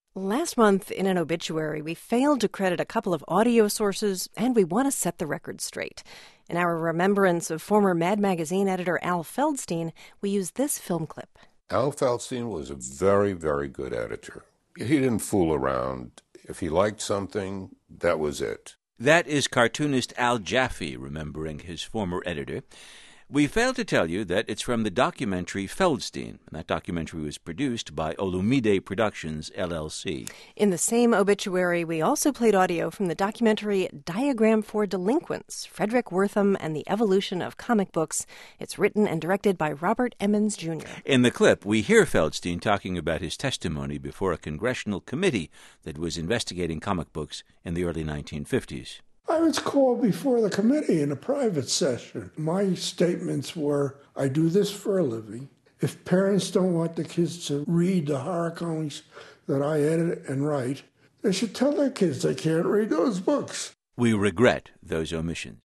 Last month, in an obituary, we failed to credit a couple of audio sources, and we want to set the record straight. In our remembrance of former Mad Magazine editor Al Feldstein, we use this film clip. Al Feldstein was a very, very good editor. He didn't fool around. If he liked something, that was it. That is cartoonist Al Jaffe remembering his former editor. We failed to tell you that it's from the documentary Feldstein, and that documentary was produced by Olumide Productions, LLC. In the same obituary, we also played audio from the documentary Diagram for Delinquents, Frederick Wortham and the Evolution of Comic Books. It's written and directed by Robert Emmons, Jr. In the clip, we hear Feldstein talking about his testimony before a congressional committee that was investigating comic books in the early 1950s. I was called before the committee in a private session. My statements were, I do this for a living. If parents don't want the kids to read the horror comics that I edit and write, they should tell their kids they can't read those books. We regret those omissions.